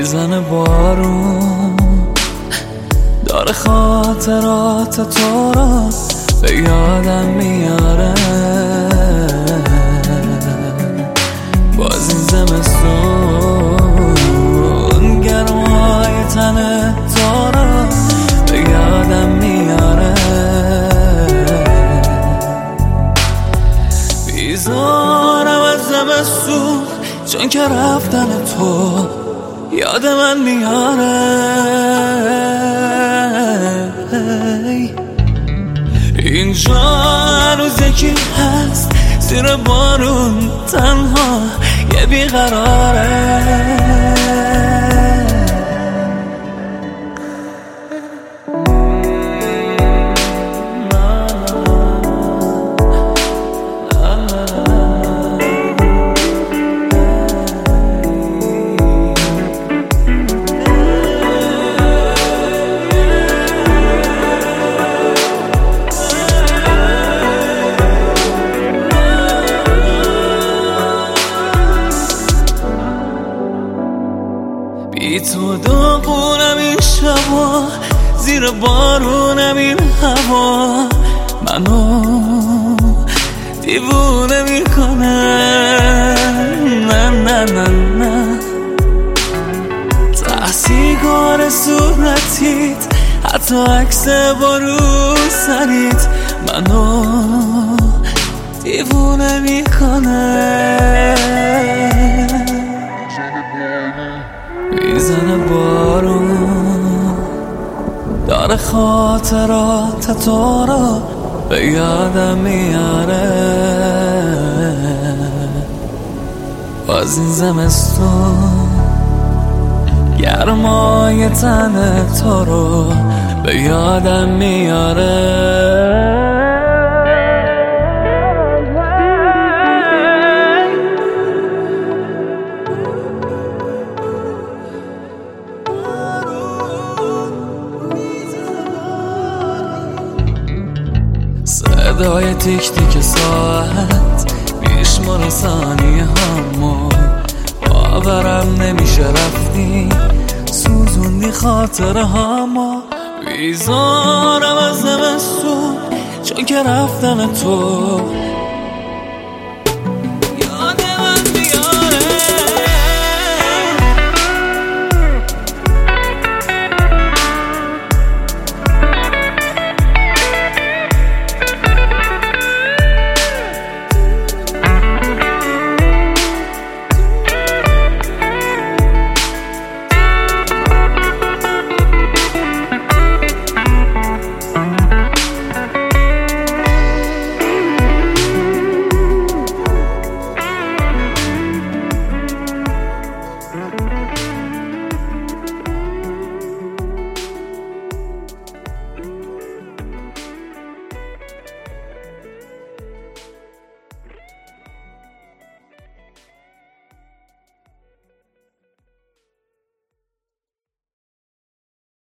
میزنه بارون داره خاطرات تو را به یادم میاره. باز این زمستون گرمای تن تو را به یادم میاره. بیزارم از زمستون چون که رفتن تو یاد من میاره. اینجا هنوز یکی هست زیر بارون تنها یه بیقراره. بی تو داغونم این شبا زیر بارونم این هوا منو دیوونه میکنه. نه نه نه نه ته سیگار صورتیت حتی عکس بارو سریت منو دیوونه میکنه. میزنه بارون داره خاطرات تو را به یادم میاره. باز این زمستون گرمای تن تو رو به یادم میاره. صدای تیک تیک ساعت میشماره ثانیه همو باورم نمیشه رفتی سوزوندی خاطره همو. بیزارم از زمستون چون که رفتن تو